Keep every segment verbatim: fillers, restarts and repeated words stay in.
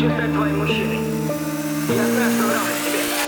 хочу стать твоим мужчиной. Я знаю, что нравлюсь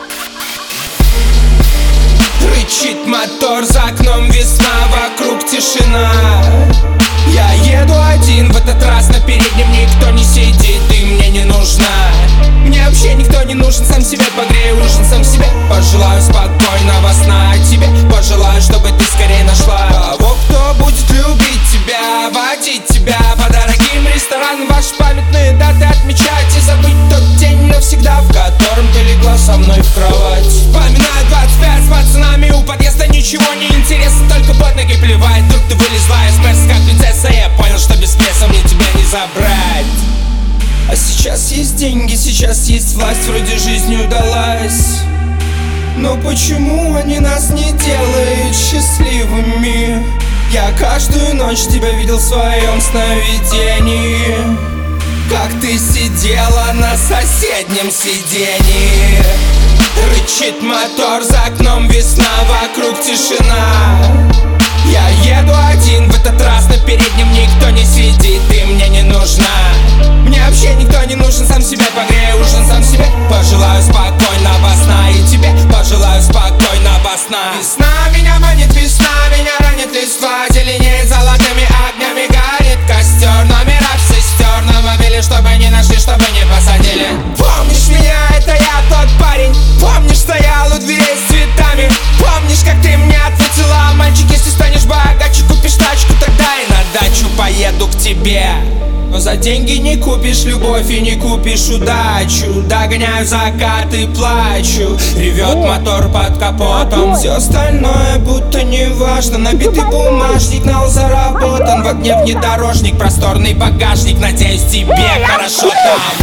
тебе. Рычит мотор, за окном весна, вокруг тишина. Я еду один, в этот раз на переднем никто не сидит, ты мне не нужна. Мне вообще никто не нужен, сам себе погрею ужин, сам себе пожелаю спокойного сна. А тебе пожелаю, чтобы ты скорее нашла того, кто будет любить тебя, водить тебя по дорогим ресторанам, ваши памятные даты отмечать и забыть тот день навсегда, в котором ты легла со мной в кровать. Вспоминаю двадцать пять с пацанами у подъезда, ничего не интересно, только под ноги плевать. Вдруг ты вылезла из места как принцесса, я понял, что без пресса мне тебя не забрать. А сейчас есть деньги, сейчас есть власть, вроде жизнь удалась. Но почему они нас не делают счастливыми? Я каждую ночь тебя видел в своем сновидении, как ты сидела на соседнем сиденье. Рычит мотор, за окном весна, вокруг тишина. Я еду один, в этот раз на переднем никто не сидит, ты мне не нужна. Мне вообще никто не нужен, сам себе погрею ужин, сам себе пожелаю спокойного сна. И тебе пожелаю спокойного сна. Весна меня манит, весна меня ранит, листва зеленеет, золотыми огнями горит костер. Номера все стер на мобиле, чтобы не нашли, чтобы не посадили. Помнишь меня, это я тот парень. Помнишь, стоял у дверей с цветами. Помнишь, как ты мне ответила: мальчик, если станешь богаче, купишь тачку, тогда и на дачу поеду к тебе. Но за деньги не купишь любовь и не купишь удачу. Догоняю закат и плачу. Ревет мотор под капотом. Все остальное будто не важно. Набитый бумажник, нал заработан. В огне внедорожник, просторный багажник. Надеюсь, тебе хорошо там.